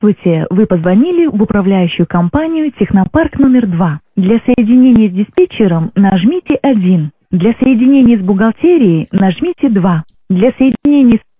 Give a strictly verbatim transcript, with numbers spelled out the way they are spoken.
Здравствуйте, вы позвонили в управляющую компанию «Технопарк» номер два. Для соединения с диспетчером нажмите один. Для соединения с бухгалтерией нажмите два. Для соединения с